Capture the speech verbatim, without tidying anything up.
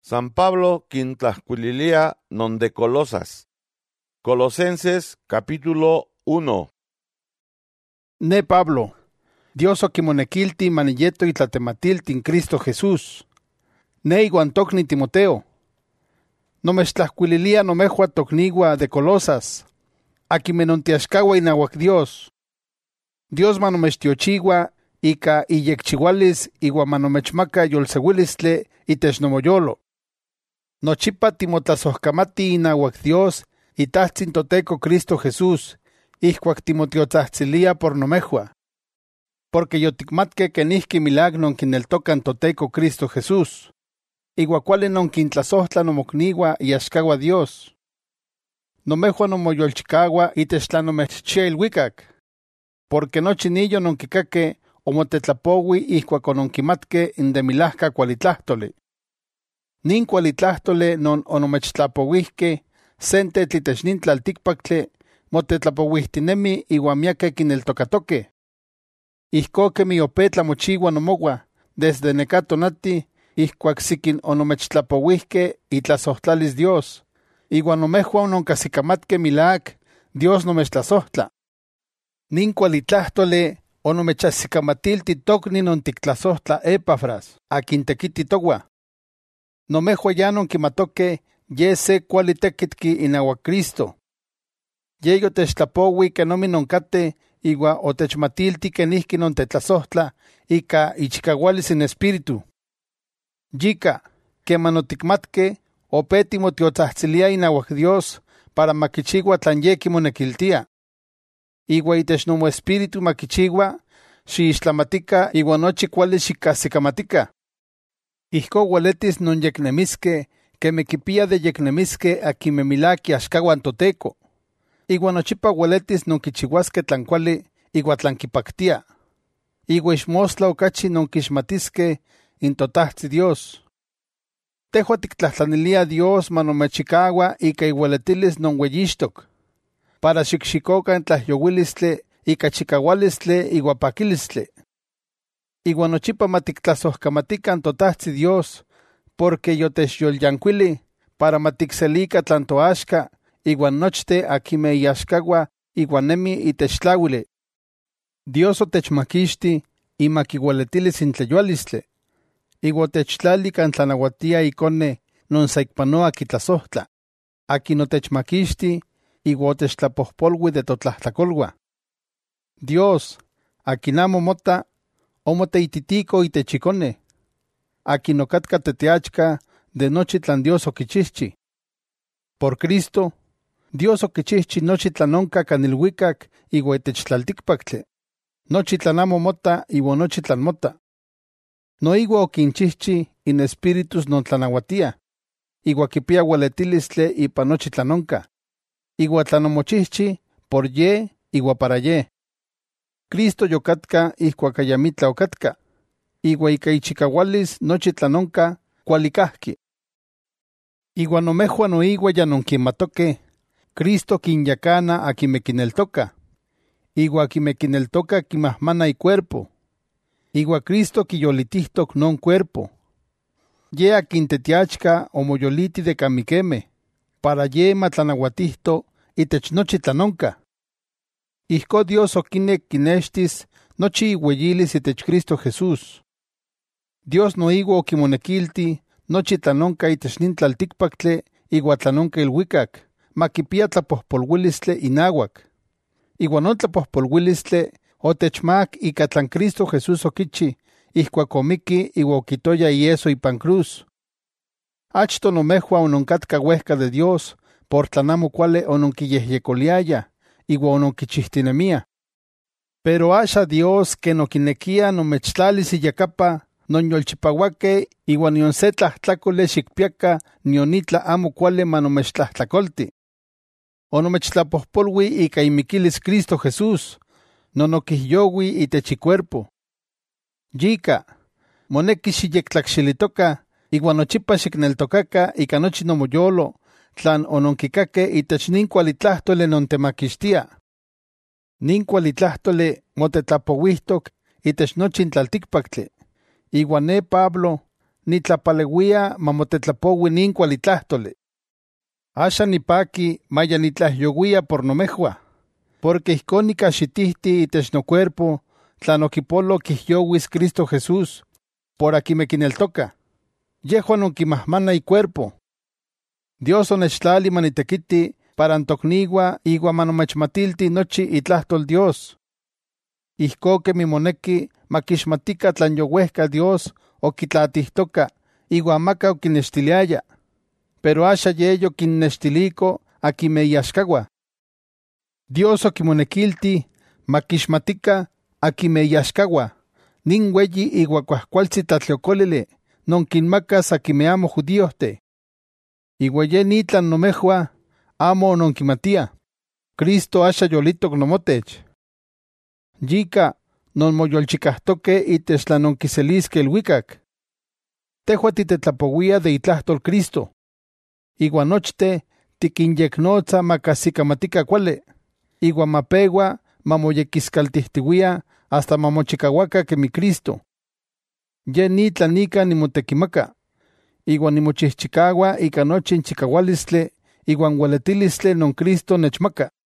San Pablo quintlahcuililia non de Colosas. Colosenses capítulo uno. Ne Pablo, Dios oquimonequilti manilleto y tlatematilti en Cristo Jesús. Ne iguan tocni Timoteo. No mechtlahcuililia no mejua tocnigua de Colosas. Aquí menontiascagua inahuac Dios. Dios manomestiochigua ica iyecchihualis igua manomechmaca yolsehuilistle itechnomoyolo. Nochipa timotlasojkamati inahuac Dios y tahtzin toteco Cristo Jesús, ihcuac timotiotzahtzilia por nomejua. Porque yoticmatque que nihki milag non quineltocan toteco Cristo Jesús, igua cuale non quintlasohtla nomocnigua y ascagua Dios. Nomejua nomoyolchicagua y techtlanomechchia ilhuicac, porque no chinillo non quicaque o motetlapowi ihcuac ononquimatque indemilahca cualitlahtole. Nin cualitlahtole non onomechtlapowihque sente tlitechnintlalticpactle motetlapowihtinemi igua miaque quineltocatoque. Ihco que mi opetla mochigua nomowa desde necatonati ihcuac siquin onomechtlapowihque y tlasohtlalis Dios, igua nomejua ononcasicamatque milac Dios nomechtlasohtla. Nin cualitlahtole onomechasicamatilti tocni non tictlasohtla Epafras, a quintequiti togua. Nomejua ya non quimatoque ye se cualitequitqui inahuac Cristo. Ye yo techtlapowi que nomi noncate igua otechmatilti que nihki non tetlasohtla ica ichicahualis in espíritu. Yika, que manoticmatque opeti motiotzahtzilia inahuac Dios para maquichigua tlan ye quimonequiltia. Igua itechnomo espíritu maquichigua xiixtlamatica igua nochi cuali xicasicamatica. Ihco ueletis non yecnemisque que me quipia de yecnemisque a quimemilaki axcahuan toteco. Igua nochipa ueletis non quichihuasque tlan cuali igua tlan quipactia. Igua ixmostla ocachi non quixmatisque in totahzi Dios. Tehua tictlahtanilia Dios manomechicagua ica iueletilis non ueyixtoc, para xicxicoca en tlahyowilistli ica chicahualistli igua paquilistli. Igua nochipa matictlasojkamatican totahzi Dios, porque yotechyolyancuili para maticselica tlan toaxca iguan nochte aquime iaxcagua iguan nemi itechtlauili. Dios otechmaquixti ima quiueletilis in tleyualistli, igua otechtlali can tlanauatia icone non saicpanoa quitlasohtla, aquin otechmaquixti igua otechtlapohpolui de totlahtlacolua. Dios, aquin amo mota, omoteititico itechicone, aquin ocatca teteachca de nochi tlan Dios oquichihchi. Por Cristo, Dios oquichihchi nochi tlanonca canilhuicac igua itech-tlalticpactle, nochi tlan amo mota igua nochi tlan mota. No igua oquinchihchi in espíritus non tlanauatia, igua quipia ueletilistle ipa nochi tlanonca, igua tlanomochihchi por ye igua para ye. Cristo yocatca ihcuac ayamitla ocatca, igua ica ichicahualis nochi tlanonca cualicahqui. Igua nomejua noigua ya non quimatoque, Cristo quinyacana a quime quineltoca, igua quime quineltoca quimahmana y cuerpo, igua Cristo quiyolitihtoc non cuerpo. Ye a quintetiachca o moyoliti de camiqueme, para ye matlanahuatihto itech nochi tlanonca. Ihco Dios oquinec quinextis nochi iueyilis itech Cristo Jesús. Dios noigua oquimonequilti nochi tlanonca itech nin tlalticpactle igua tlanonca ilhuicac, maquipia tlapohpolhuilistle inahuac. Igua non tlapohpolhuilistle otechmac ica tlan Cristo Jesús oquichi, ihcuac omiqui igua oquitoya ieso ipan cruz. Achto nomejua ononcatca huehca de Dios por tlan amo cuale ononquiyehyecoliaya, igua ononquichihtinemia. Pero asha Dios que no quinequia nomechtlalis iyacapa non yolchipahuaque igua nion se tlahtlacole xicpiaca nion itla amo cuale manomechtlahtacolti. Onomechtlapohpolui ica imiquilis Cristo Jesús, nonoquihyowi itech icuerpo. Yika, monequi xiyectlacxilitoca igua nochipa xicneltocaca ica nochi nomoyolo tlan ononquicaque itech nin cualitlahtole non temaquixtia. Nin cualitlahtole motetlapowihtoc itech nochi tlalticpactle. Igua ne Pablo nitlapaleuia mamotetlapoui nin kuali tlahtoli. Asha nipaki maya nitlahyowia por nomehua, porque ijkon nikahxitihti itech nocuerpo tlan okipolo kihyowis Cristo Jesús, por akimeh kineltoka. Yehuan onkimahmana icuerpo. Dios onechtlali manitekiti para antokniwa iwa manomechmatilti nochi itlahtol Dios. Ijko kemi moneki makixmatika tlan yowehka Dios okitlatihtoka iwa amaka okinextiliaya, pero asha yeyo kinnextiliko akimeh iaxkawa. Dios okimonekilti makixmatika akimeh iaxkawa, nin weyi iwa kuajkualtzi tlatliokolili non kinmakas akimeh amo judíohteh. Iwa ye nitlan nomehua amo ononkimatia, Cristo asha yolitok nomotech. Yika nonmoyolchikajtoke itech tlan onkiseliske ilhuikak. Tehua titetlapouia de itlahtol Cristo. Iwa nochte tikinyeknotza makajsikamatika kuali, iwa mapewa mamoyekiskaltihtiuia hasta mamochikauaka kemi Cristo. Ye nitlan ika nimotekimaka, iwa nimochihchikaua ika nochi inchikaualistli iwan ueletilistle non Cristo nechmaka.